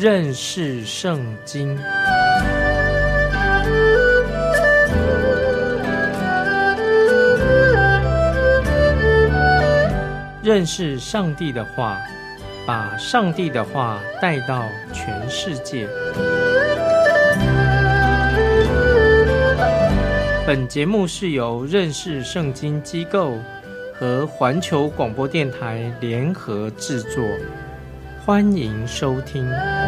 认识圣经。认识上帝的话，把上帝的话带到全世界。本节目是由认识圣经机构和环球广播电台联合制作，欢迎收听。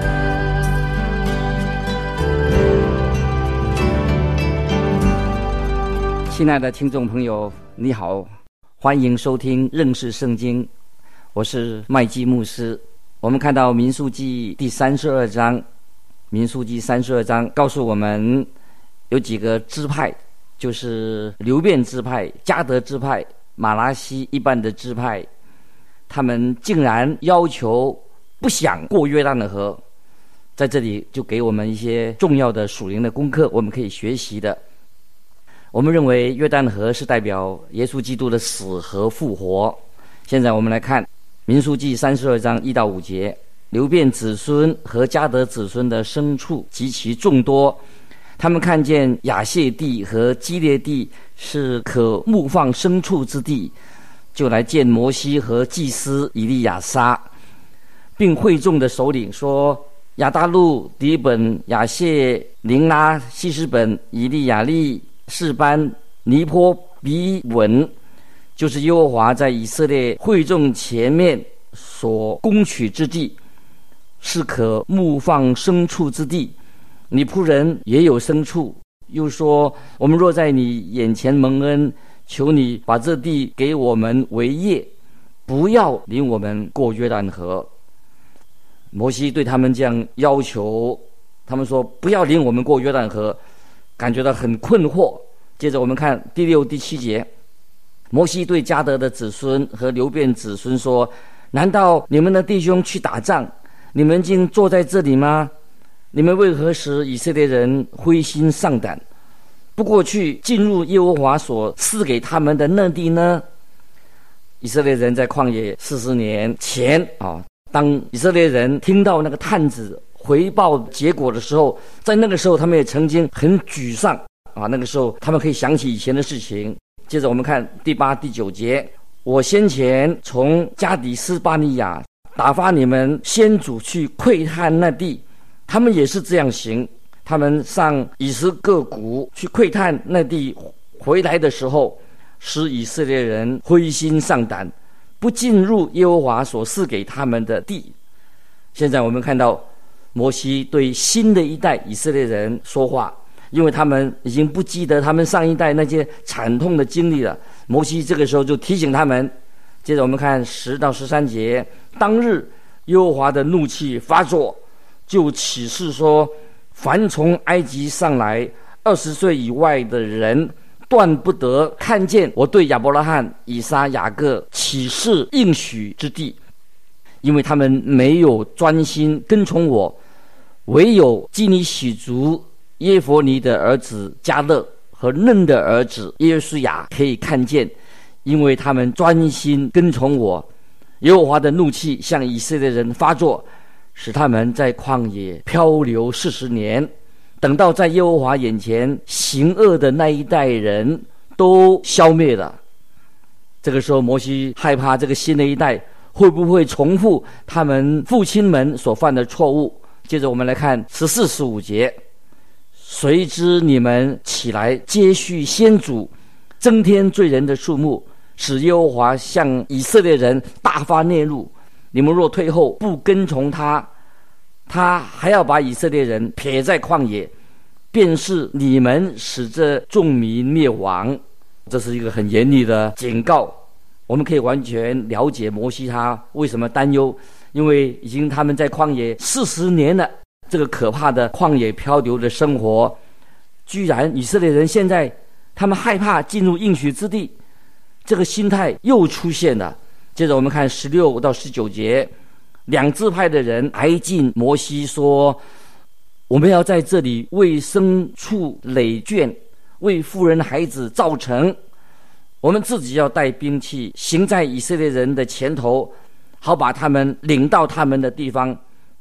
亲爱的听众朋友，你好，欢迎收听认识圣经，我是麦基牧师。我们看到民数记第32章，民数记32章告诉我们有几个支派，就是流便支派、迦得支派、马拉西一半的支派，他们竟然要求不想过约旦的河。在这里就给我们一些重要的属灵的功课，我们可以学习的。我们认为约旦河是代表耶稣基督的死和复活。现在我们来看民数记32章1到5节，流便子孙和迦得子孙的牲畜极其众多，他们看见亚谢地和基列地是可牧放牲畜之地，就来见摩西和祭司以利亚撒，并会众的首领说：亚大路、底本、亚谢、琳拉、希实本、以利亚利、示班、尼坡、比稳，就是耶和华在以色列会众前面所攻取之地，是可牧放牲畜之地。你仆人也有牲畜，又说：我们若在你眼前蒙恩，求你把这地给我们为业，不要领我们过约旦河。摩西对他们这样要求，他们说不要领我们过约旦河，感觉到很困惑。接着我们看第6、第7节，摩西对迦得的子孙和流便子孙说：难道你们的弟兄去打仗，你们竟坐在这里吗？你们为何使以色列人灰心丧胆，不过去进入耶和华所赐给他们的那地呢？以色列人在旷野40年前当以色列人听到那个探子回报结果的时候，在那个时候他们也曾经很沮丧那个时候他们可以想起以前的事情。接着我们看第8、第9节，我先前从加底斯巴尼亚打发你们先祖去窥探那地，他们也是这样行。他们上以斯各谷去窥探那地，回来的时候使以色列人灰心丧胆，不进入耶和华所赐给他们的地。现在我们看到摩西对新的一代以色列人说话，因为他们已经不记得他们上一代那些惨痛的经历了。摩西这个时候就提醒他们。接着我们看10到13节，当日耶和华的怒气发作，就起誓说：凡从埃及上来20岁以外的人，断不得看见我对亚伯拉罕、以撒、雅各起誓应许之地，因为他们没有专心跟从我。唯有基尼喜族耶弗尼的儿子迦勒和嫩的儿子耶书亚可以看见，因为他们专心跟从我。耶和华的怒气向以色列人发作，使他们在旷野漂流40年，等到在耶和华眼前行恶的那一代人都消灭了。这个时候摩西害怕这个新的一代会不会重复他们父亲们所犯的错误。接着我们来看14、15节，谁知你们起来接续先祖，增添罪人的数目，使耶和华向以色列人大发烈怒。你们若退后不跟从他，他还要把以色列人撇在旷野，便是你们使这众民灭亡。这是一个很严厉的警告。我们可以完全了解摩西他为什么担忧，因为已经他们在旷野40年了，这个可怕的旷野漂流的生活，居然以色列人现在他们害怕进入应许之地，这个心态又出现了。接着我们看16到19节，两支派的人挨近摩西说：我们要在这里为牲畜垒圈，为妇人孩子造城，我们自己要带兵器，行在以色列人的前头，好把他们领到他们的地方，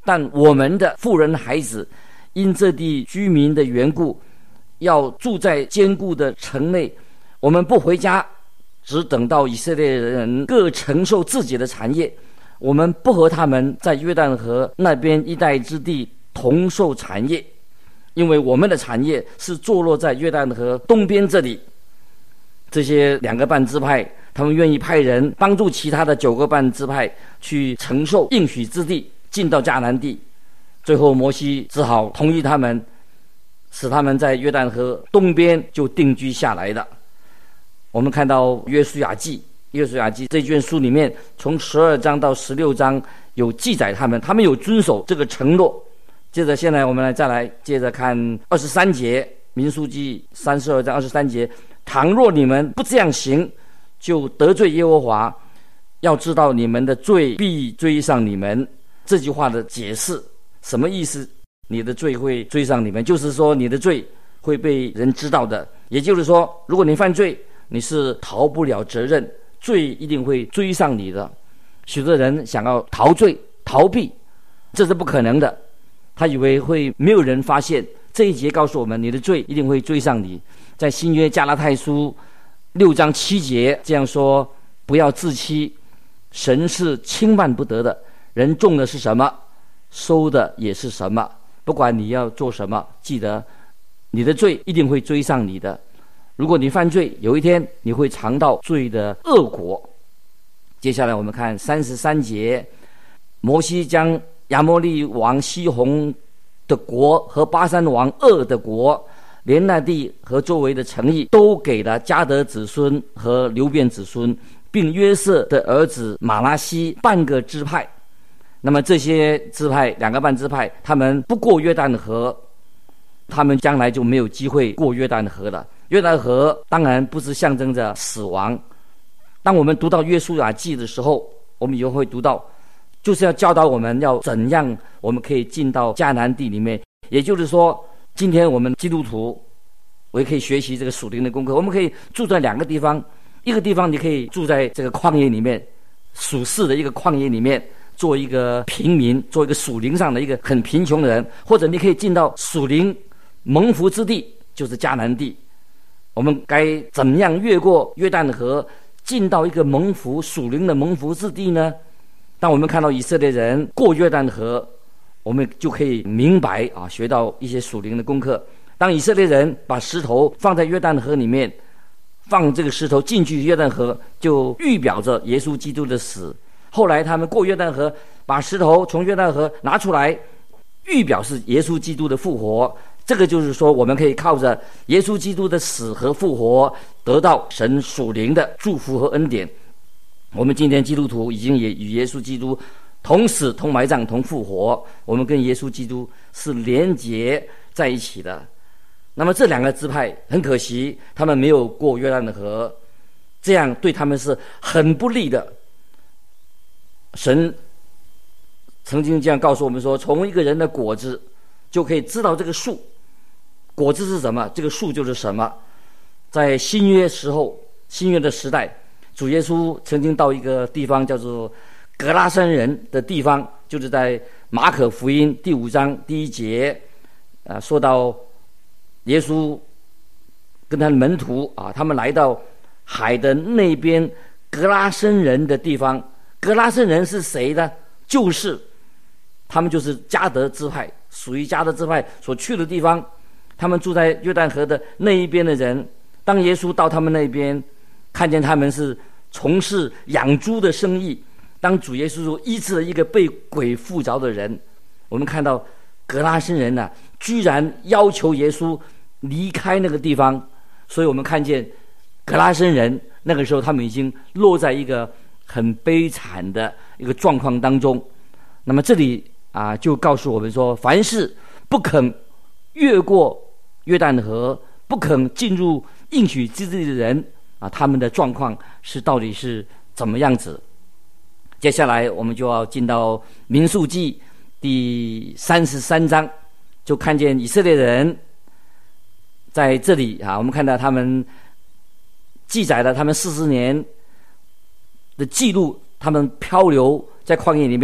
但我们的妇人孩子因这地居民的缘故，要住在坚固的城内，我们不回家，只等到以色列人各承受自己的产业。我们不和他们在约旦河那边一带之地同受产业，因为我们的产业是坐落在约旦河东边这里。这些2个半支派，他们愿意派人帮助其他的9个半支派去承受应许之地，进到迦南地。最后摩西只好同意他们，使他们在约旦河东边就定居下来的。我们看到约书亚记这卷书里面，从12章到16章有记载他们有遵守这个承诺。接着现在我们再来接着看23节，民数记32章23节，倘若你们不这样行，就得罪耶和华，要知道你们的罪必追上你们。这句话的解释什么意思？你的罪会追上你们，就是说你的罪会被人知道的。也就是说，如果你犯罪，你是逃不了责任，罪一定会追上你的。许多人想要逃罪逃避，这是不可能的。他以为会没有人发现。这一节告诉我们，你的罪一定会追上你。在新约加拉太书6章7节这样说：不要自欺，神是轻慢不得的，人种的是什么，收的也是什么。不管你要做什么，记得你的罪一定会追上你的。如果你犯罪，有一天你会尝到罪的恶果。接下来我们看33节，摩西将亚摩利王西宏的国和巴珊王噩的国，连那地和周围的城邑，都给了迦得子孙和流便子孙，并约瑟的儿子马拉西半个支派。那么这些支派2个半支派，他们不过约旦河，他们将来就没有机会过约旦河了。约旦河当然不是象征着死亡。当我们读到约书亚记的时候，我们以后会读到，就是要教导我们要怎样我们可以进到迦南地里面。也就是说，今天我们基督徒，我也可以学习这个属灵的功课。我们可以住在2个地方，一个地方你可以住在这个旷野里面，属世的一个旷野里面，做一个平民，做一个属灵上的一个很贫穷的人，或者你可以进到属灵蒙福之地，就是迦南地。我们该怎么样越过约旦河，进到一个蒙福属灵的蒙福之地呢？当我们看到以色列人过约旦河，我们就可以明白学到一些属灵的功课。当以色列人把石头放在约旦河里面，放这个石头进去约旦河，就预表着耶稣基督的死。后来他们过约旦河，把石头从约旦河拿出来，预表是耶稣基督的复活。这个就是说，我们可以靠着耶稣基督的死和复活，得到神属灵的祝福和恩典。我们今天基督徒已经也与耶稣基督同死、同埋葬、同复活，我们跟耶稣基督是连结在一起的。那么这2个支派很可惜，他们没有过约旦河，这样对他们是很不利的。神曾经这样告诉我们说，从一个人的果子就可以知道这个树果子是什么，这个树就是什么。在新约的时代，主耶稣曾经到一个地方叫做格拉森人的地方，就是在马可福音第5章第1节说到耶稣跟他的门徒他们来到海的那边格拉森人的地方。格拉森人是谁呢？他们就是迦得支派，属于迦得支派所去的地方。他们住在约旦河的那一边的人，当耶稣到他们那边，看见他们是从事养猪的生意，当主耶稣医治了一个被鬼附着的人，我们看到格拉森人居然要求耶稣离开那个地方。所以我们看见格拉森人那个时候他们已经落在一个很悲惨的一个状况当中。那么这里就告诉我们说，凡是不肯越过约旦河，不肯进入应许之地的人他们的状况到底是怎么样子。接下来我们就要进到民数记第33章，就看见以色列人在这里我们看到他们记载了他们40年的记录，他们漂流在旷野里面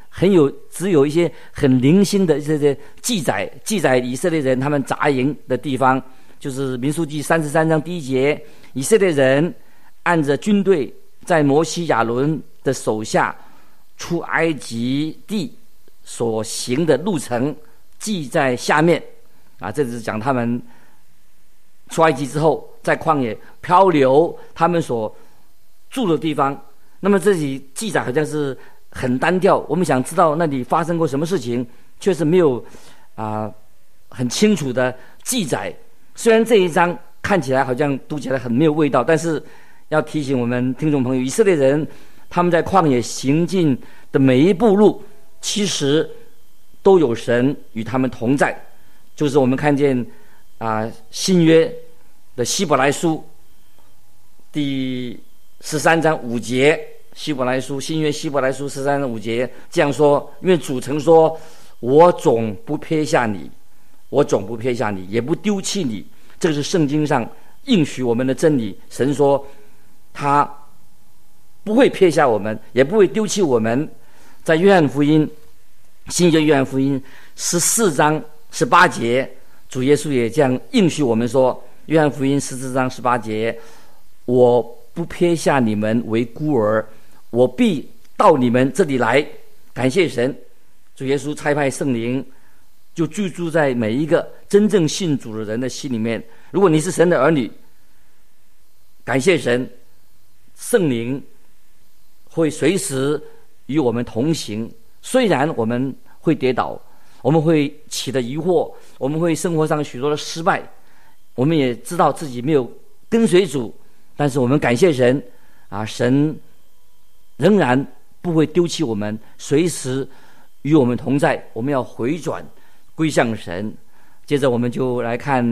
只有一些很零星的这些记载以色列人他们扎营的地方，就是民数记33章第1节，以色列人按着军队在摩西亚伦的手下出埃及地所行的路程记在下面啊，这是讲他们出埃及之后在旷野漂流他们所住的地方。那么这里记载好像是很单调，我们想知道那里发生过什么事情，却是没有很清楚的记载。虽然这一章看起来好像读起来很没有味道，但是要提醒我们听众朋友，以色列人他们在旷野行进的每一步路，其实都有神与他们同在。就是我们看见新约的希伯来书第13章5节，新约希伯来书13章5节这样说：因为主曾说，我总不撇下你，也不丢弃你。这个是圣经上应许我们的真理。神说他不会撇下我们，也不会丢弃我们。在约翰福音，新约约翰福音14章18节，主耶稣也这样应许我们说，约翰福音14章18节，我不撇下你们为孤儿，我必到你们这里来。感谢神，主耶稣差派圣灵就居住在每一个真正信主的人的心里面。如果你是神的儿女，感谢神，圣灵会随时与我们同行。虽然我们会跌倒，我们会起的疑惑，我们会生活上许多的失败，我们也知道自己没有跟随主，但是我们感谢神神仍然不会丢弃我们，随时与我们同在。我们要回转归向神。接着我们就来看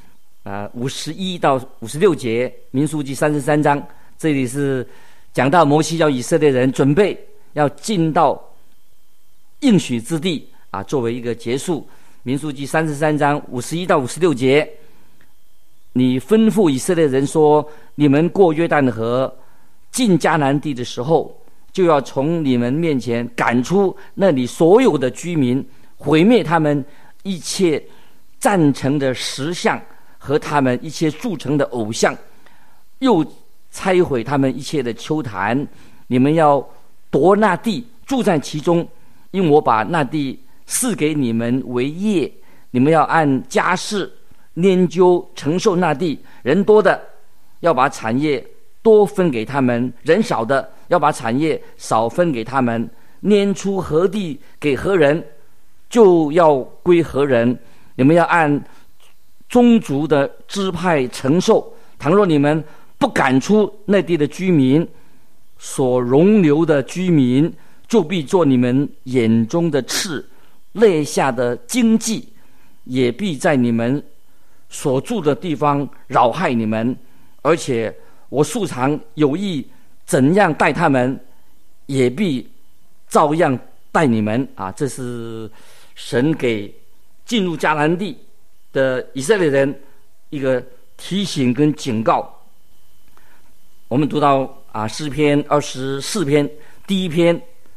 51到56节，民数记33章，这里是讲到摩西要以色列人准备要进到应许之地作为一个结束。民数记33章51到56节，你吩咐以色列人说，你们过约旦河进迦南地的时候，就要从你们面前赶出那里所有的居民，毁灭他们一切赞成的石像和他们一切铸成的偶像，又拆毁他们一切的丘坛。你们要夺那地，住在其中，因我把那地赐给你们为业。你们要按家世拈阄承受那地，人多的要把产业多分给他们，人少的要把产业少分给他们。拈出何地给何人，就要归何人。你们要按宗族的支派承受。倘若你们不赶出那地的居民，所容留的居民就必做你们眼中的刺，肋下的荆棘，也必在你们所住的地方扰害你们。而且我素常有意怎样待他们，也必照样待你们这是神给进入迦南地的以色列人一个提醒跟警告。我们读到诗篇24篇第一篇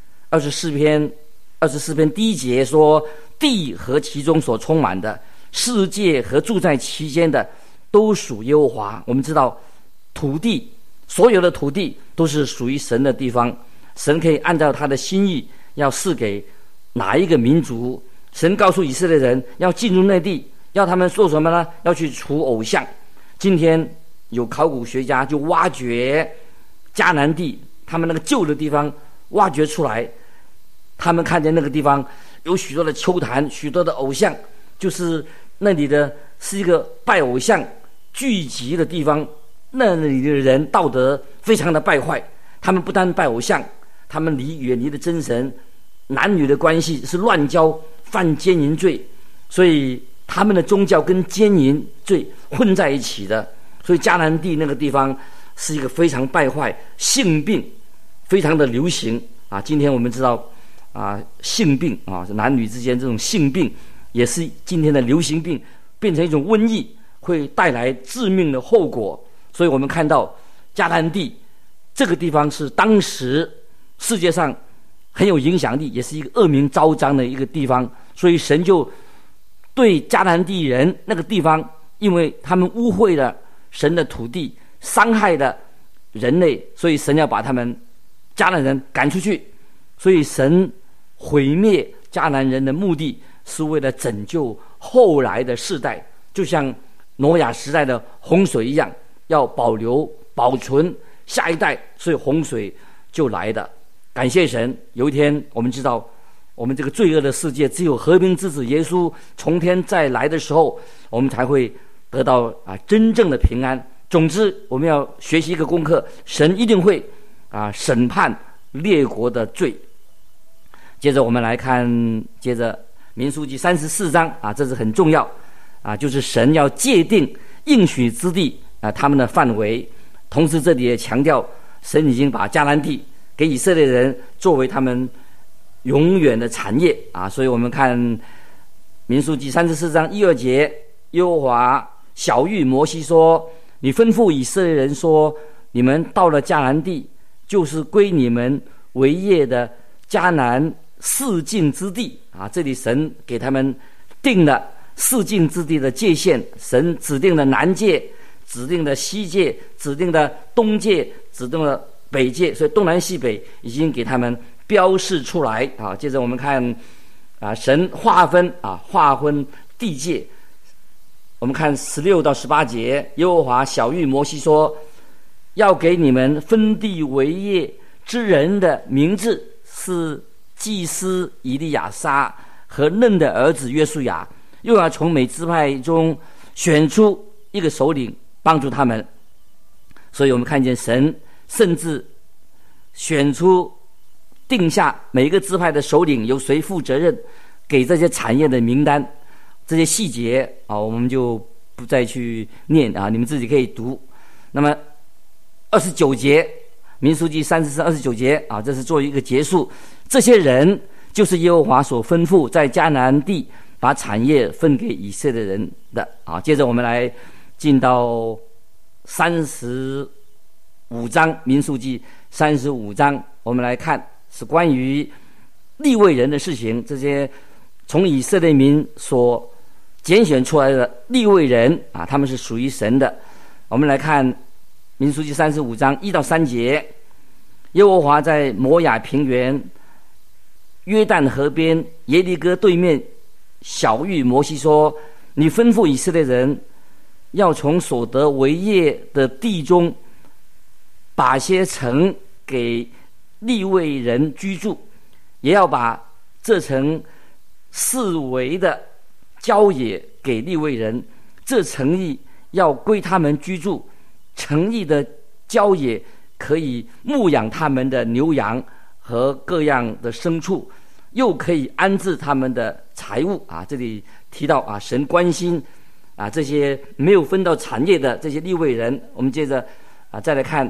，24篇第1节说，地和其中所充满的，世界和住在其间的，都属耶和华。我们知道土地，所有的土地都是属于神的地方，神可以按照他的心意要赐给哪一个民族。神告诉以色列人要进入那地，要他们做什么呢？要去除偶像。今天有考古学家就挖掘迦南地，他们那个旧的地方挖掘出来，他们看见那个地方有许多的丘坛，许多的偶像，就是那里的是一个拜偶像聚集的地方。那里的人道德非常的败坏，他们不但拜偶像，他们远离了真神，男女的关系是乱交，犯奸淫罪，所以他们的宗教跟奸淫罪混在一起的。所以迦南地那个地方是一个非常败坏，性病非常的流行今天我们知道性病男女之间这种性病也是今天的流行病，变成一种瘟疫，会带来致命的后果。所以我们看到迦南地这个地方是当时世界上很有影响力，也是一个恶名昭彰的一个地方。所以神就对迦南地人那个地方，因为他们污秽了神的土地，伤害了人类，所以神要把他们迦南人赶出去。所以神毁灭迦南人的目的是为了拯救后来的世代，就像挪亚时代的洪水一样，要保留保存下一代，所以洪水就来的。感谢神，有一天我们知道，我们这个罪恶的世界，只有和平之子耶稣从天再来的时候，我们才会得到真正的平安。总之，我们要学习一个功课，神一定会审判列国的罪。接着我们来看，接着民数记34章这是很重要就是神要界定应许之地他们的范围。同时这里也强调，神已经把迦南地给以色列人作为他们永远的产业所以我们看民数记34章1、2节，耶和华晓谕摩西说，你吩咐以色列人说，你们到了迦南地，就是归你们为业的迦南四境之地这里神给他们定了四境之地的界限，神指定了南界，指定了西界，指定了东界，指定了北界，所以东南西北已经给他们标示出来接着我们看神划分地界。我们看16到18节，耶和华晓谕摩西说，要给你们分地为业之人的名字是祭司以利亚撒和嫩的儿子约书亚，又要从每支派中选出一个首领帮助他们。所以我们看见神甚至选出定下每一个支派的首领由谁负责任，给这些产业的名单，这些细节我们就不再去念你们自己可以读。那么29节，民数记34 29节这是做一个结束。这些人就是耶和华所吩咐在迦南地把产业分给以色列人的接着我们来进到35章，民数记35章，我们来看是关于利未人的事情。这些从以色列民所拣选出来的利未人他们是属于神的。我们来看民数记35章1到3节，耶和华在摩亚平原约旦河边耶利哥对面晓谕摩西说，你吩咐以色列人要从所得为业的地中把些城给利未人居住，也要把这城四围的郊野给利未人，这城邑要归他们居住，城邑的郊野可以牧养他们的牛羊和各样的牲畜，又可以安置他们的财物这里提到神关心这些没有分到产业的这些利未人。我们接着再来看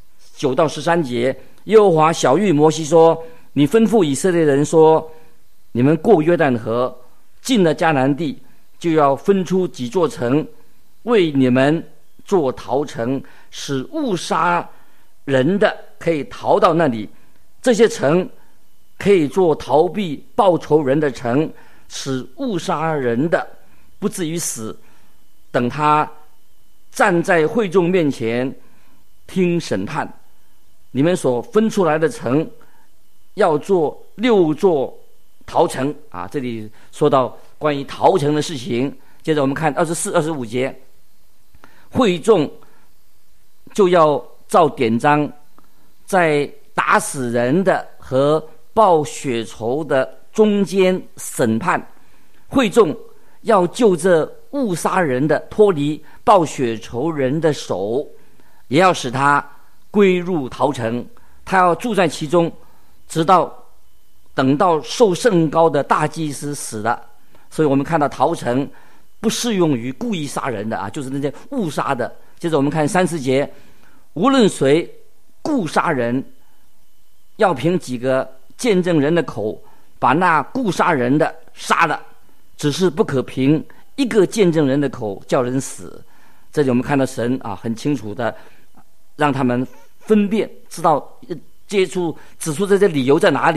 9到13节，耶和华晓谕摩西说，你吩咐以色列人说，你们过约旦河进了迦南地，就要分出几座城为你们做逃城，使误杀人的可以逃到那里，这些城可以做逃避报仇人的城，使误杀人的不至于死，等他站在会众面前听审判。你们所分出来的城要做6座逃城这里说到关于逃城的事情。接着我们看24、25节，会众就要照典章，在打死人的和报血仇的中间审判。会众要就这误杀人的脱离报血仇人的手，也要使他归入逃城，他要住在其中，等到受甚高的大祭司死了。所以我们看到逃城不适用于故意杀人的就是那些误杀的。接着我们看30节，无论谁故杀人，要凭几个见证人的口把那故杀人的杀了，只是不可凭一个见证人的口叫人死。这里我们看到神很清楚的让他们分辨，知道指出这些理由在哪里。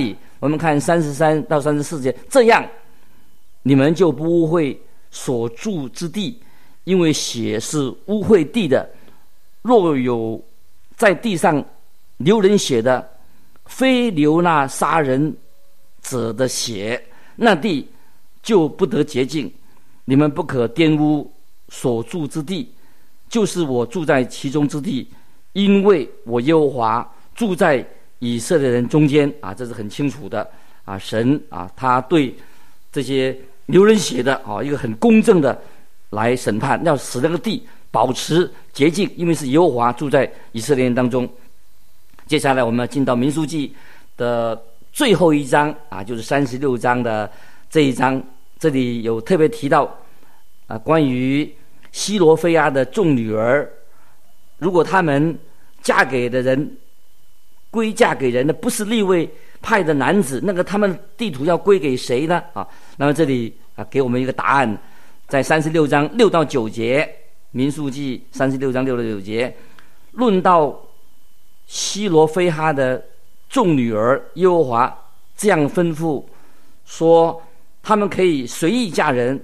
我们看33到34节，这样你们就不污秽所住之地，因为血是污秽地的。若有在地上流人血的，非流那杀人者的血，那地就不得洁净。你们不可玷污所住之地，就是我住在其中之地，因为我耶和华住在以色列人中间啊，这是很清楚的啊。神啊，他对这些流人血的啊，一个很公正的来审判，要使那个地保持洁净，因为是耶和华住在以色列人当中。接下来我们要进到民数记的最后一章啊，就是36章的这一章，这里有特别提到关于西罗非亚的众女儿，如果他们嫁给的人归嫁给人的不是利未派的男子，那个他们地图要归给谁呢？那么这里给我们一个答案，在36章6到9节，民数记36章6到9节，论到西罗非哈的众女儿，耶和华这样吩咐说，他们可以随意嫁人，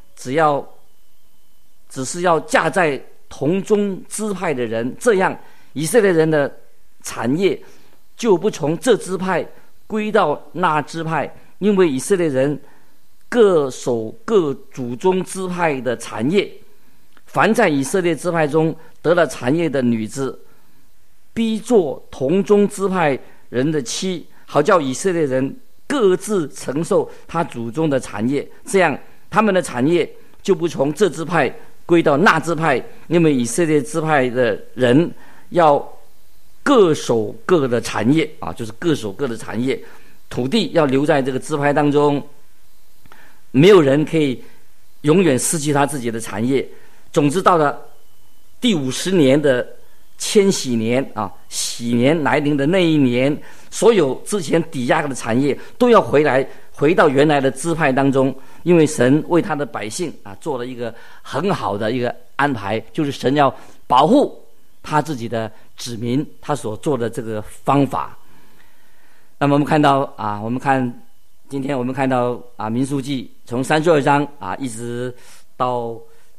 只是要嫁在同宗支派的人，这样以色列人的产业就不从这支派归到那支派，因为以色列人各守各祖宗支派的产业。凡在以色列支派中得了产业的女子，必做同宗支派人的妻，好叫以色列人各自承受他祖宗的产业，这样他们的产业就不从这支派归到那支派，因为以色列支派的人要各守各的产业啊，就是各守各的产业，土地要留在这个支派当中，没有人可以永远失去他自己的产业。总之到了第50年的千禧年啊，喜年来临的那一年，所有之前抵押的产业都要回到原来的支派当中，因为神为他的百姓做了一个很好的一个安排，就是神要保护他自己的子民，他所做的这个方法。那么我们看到今天我们看到民数记从32章一直到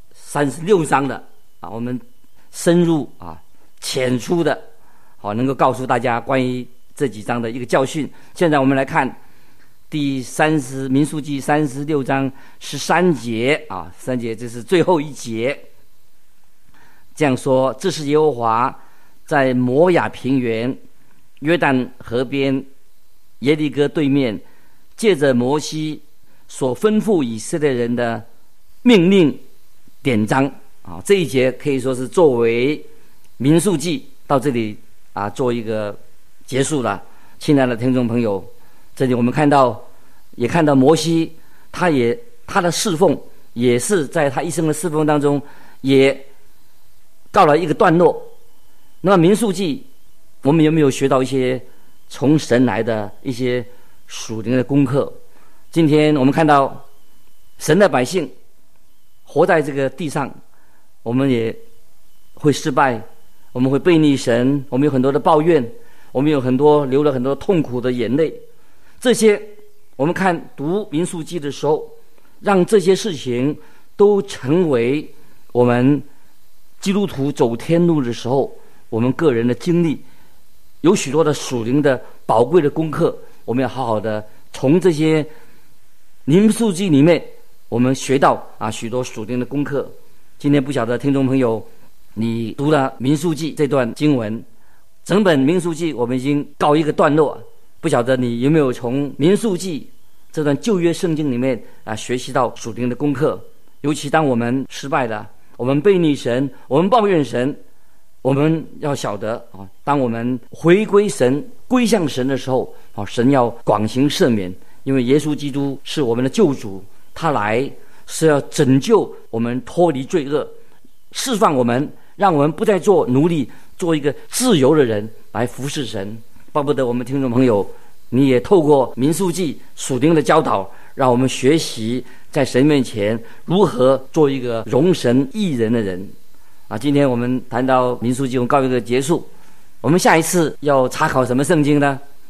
36章的我们深入浅出的能够告诉大家关于这几章的一个教训。现在我们来看民数记36章13节3节，这是最后一节，这样说：这是耶和华在摩亚平原约旦河边耶利哥对面，借着摩西所吩咐以色列人的命令典章这一节可以说是作为民数记到这里做一个结束了。亲爱的听众朋友，这里我们看到摩西他的侍奉也是在他一生的侍奉当中也告了一个段落。那么民数记我们有没有学到一些从神来的一些属灵的功课？今天我们看到神的百姓活在这个地上，我们也会失败，我们会背逆神，我们有很多的抱怨，我们流了很多痛苦的眼泪。这些我们读民数记的时候，让这些事情都成为我们基督徒走天路的时候我们个人的经历，有许多的属灵的宝贵的功课，我们要好好的从这些民数记里面我们学到许多属灵的功课。今天不晓得听众朋友你读了民数记这段经文，整本民数记我们已经告一个段落，不晓得你有没有从民数记这段旧约圣经里面学习到属灵的功课。尤其当我们失败了，我们背逆神，我们抱怨神，我们要晓得当我们回归神归向神的时候神要广行赦免，因为耶稣基督是我们的救主，他来是要拯救我们脱离罪恶，释放我们，让我们不再做奴隶，做一个自由的人来服侍神。巴不得我们听众朋友你也透过民数记属灵的教导，让我们学习在神面前如何做一个荣神益人的人今天我们谈到民数记，我们告一个结束。我们下一次要查考什么圣经呢？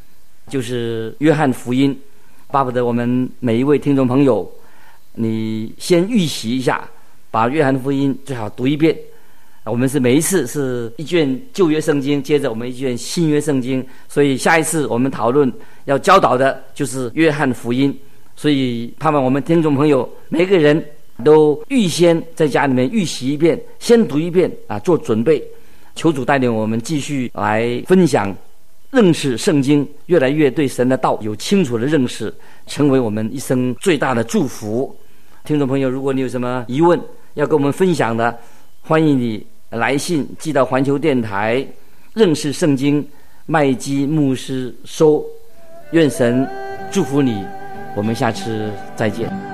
就是约翰福音。巴不得我们每一位听众朋友，你先预习一下，把约翰福音最好读一遍。我们是每一次是一卷旧约圣经，接着我们一卷新约圣经，所以下一次我们讨论要教导的就是约翰福音。所以盼望我们听众朋友每个人都预先在家里面预习一遍，先读一遍做准备。求主带领我们继续来分享认识圣经，越来越对神的道有清楚的认识，成为我们一生最大的祝福。听众朋友，如果你有什么疑问要跟我们分享的，欢迎你来信寄到环球电台认识圣经麦基牧师收。愿神祝福你，我们下次再见。